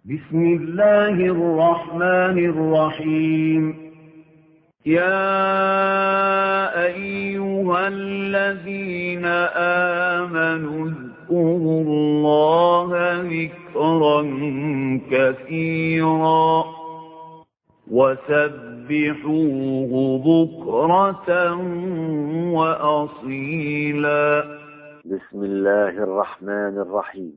بسم الله الرحمن الرحيم. يا أيها الذين آمنوا اذكروا الله ذكرا كثيرا وسبحوه بكرة وأصيلا. بسم الله الرحمن الرحيم.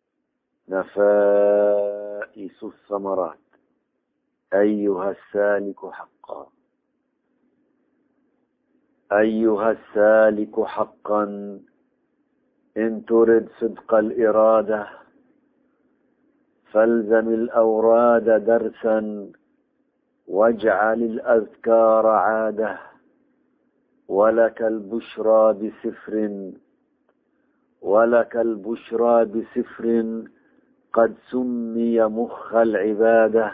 نفائس الثمرات. أيها السالك حقا، أيها السالك حقا، إن ترد صدق الإرادة فالزم الأوراد درسا واجعل الأذكار عادة. ولك البشرى بسفر، ولك البشرى بسفر قد سمي مخ العبادة.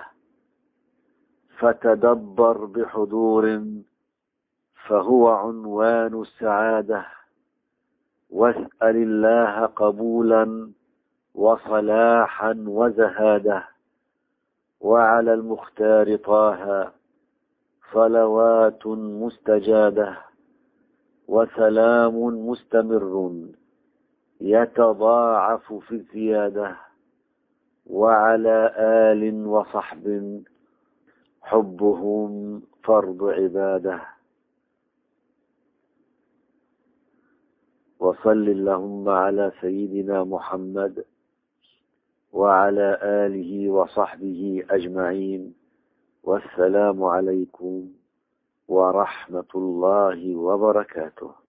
فتدبر بحضور فهو عنوان السعادة. واسأل الله قبولا وصلاحا وزهادة. وعلى المختار طه صلوات مستجابة وسلام مستمر يتضاعف في الزيادة. وعلى آل وصحب حبهم فرض عبادة. وصل اللهم على سيدنا محمد وعلى آله وصحبه أجمعين. والسلام عليكم ورحمة الله وبركاته.